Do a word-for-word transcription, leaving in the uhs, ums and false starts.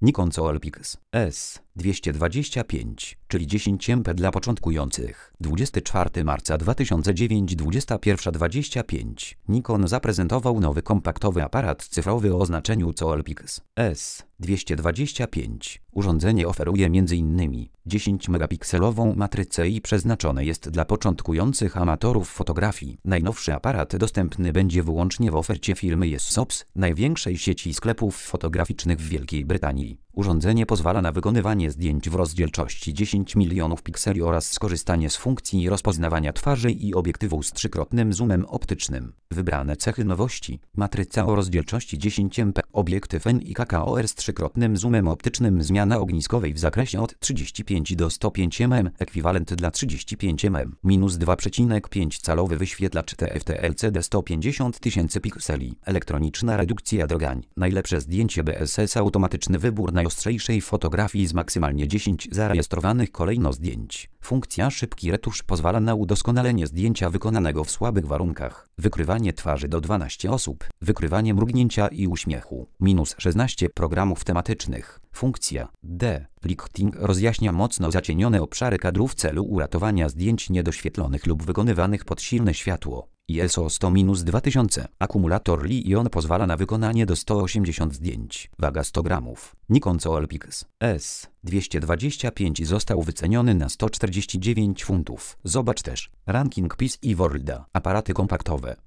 Nikon Coolpix S dwieście dwadzieścia pięć, czyli dziesięć megapikselów dla początkujących. dwudziestego czwartego marca dwa tysiące dziewiątego, dwudziesta pierwsza dwadzieścia pięć. Nikon zaprezentował nowy kompaktowy aparat cyfrowy o oznaczeniu Coolpix S dwieście dwadzieścia pięć. Urządzenie oferuje między innymi dziesięć megapikselową matrycę i przeznaczone jest dla początkujących amatorów fotografii. Najnowszy aparat dostępny będzie wyłącznie w ofercie firmy Yessops, największej sieci sklepów fotograficznych w Wielkiej Brytanii. Urządzenie pozwala na wykonywanie zdjęć w rozdzielczości dziesięć milionów pikseli oraz skorzystanie z funkcji rozpoznawania twarzy i obiektywu z trzykrotnym zoomem optycznym. Wybrane cechy nowości: matryca o rozdzielczości dziesięć megapikselów, obiektyw N I K K O R z trzykrotnym zoomem optycznym, zmiana ogniskowej w zakresie od trzydziestu pięciu do stu pięciu megapikselów, ekwiwalent dla trzydziestu pięciu megapikselów, minus dwa przecinek pięć calowy wyświetlacz T F T L C D sto pięćdziesiąt tysięcy pikseli, elektroniczna redukcja drgań, najlepsze zdjęcie B S S, automatyczny wybór najostrzejszej fotografii z maksymalnie dziesięć zarejestrowanych kolejno zdjęć. Funkcja szybki retusz pozwala na udoskonalenie zdjęcia wykonanego w słabych warunkach. Wykrywanie twarzy do dwunastu osób. Wykrywanie mrugnięcia i uśmiechu. Minus szesnaście programów tematycznych. Funkcja De-Lighting rozjaśnia mocno zacienione obszary kadru w celu uratowania zdjęć niedoświetlonych lub wykonywanych pod silne światło. I S O sto dwa tysiące. Akumulator Li-ion pozwala na wykonanie do stu osiemdziesięciu zdjęć. Waga sto gramów. Nikon Coolpix S dwieście dwadzieścia pięć został wyceniony na sto czterdzieści dziewięć funtów. Zobacz też ranking P I S I Worlda. Aparaty kompaktowe.